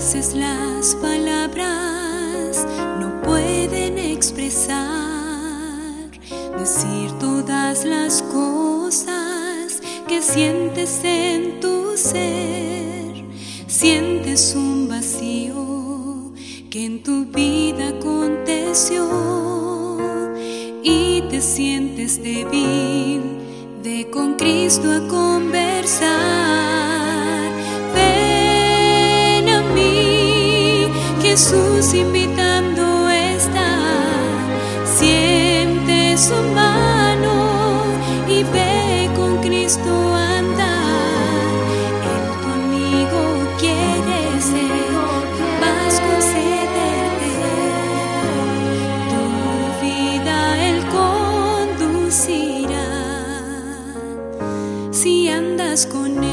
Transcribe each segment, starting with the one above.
veces las palabras no pueden expresar, decir todas las cosas que sientes en tu ser. Sientes un vacío que en tu vida aconteció y te sientes débil de con Cristo a conversar. Ven a mí, Jesús invitando está. Siente su mano y ve con Cristo a andar. Él tu amigo quiere ser, capaz concederte tu vida, Él conducirá si andas con Él.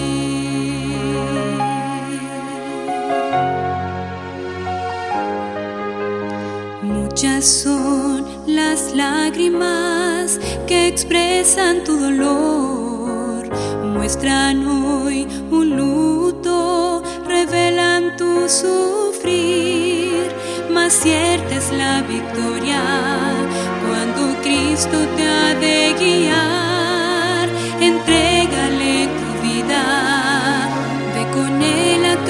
Muchas son las lágrimas que expresan tu dolor, muestran hoy un luto, revelan tu sufrir, mas cierta es la victoria cuando Cristo te ha de guiar. Entrégale tu vida, ve con Él a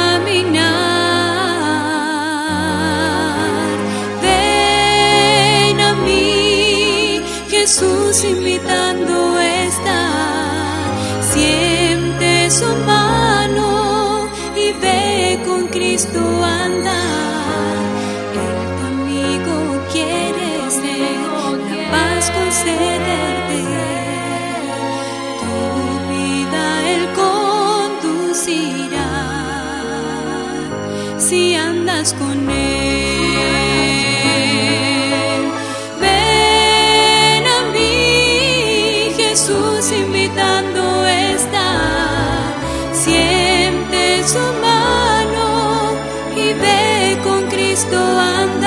caminar. Ven a mí, Jesús invitando está. Siente su mano y ve con Cristo a andar. Él tu amigo quiere ser, capaz concederte tu vida, Él conducirá si andas con Él. Ven a mí, Jesús invitando está. Siente su mano y ve con Cristo a andar.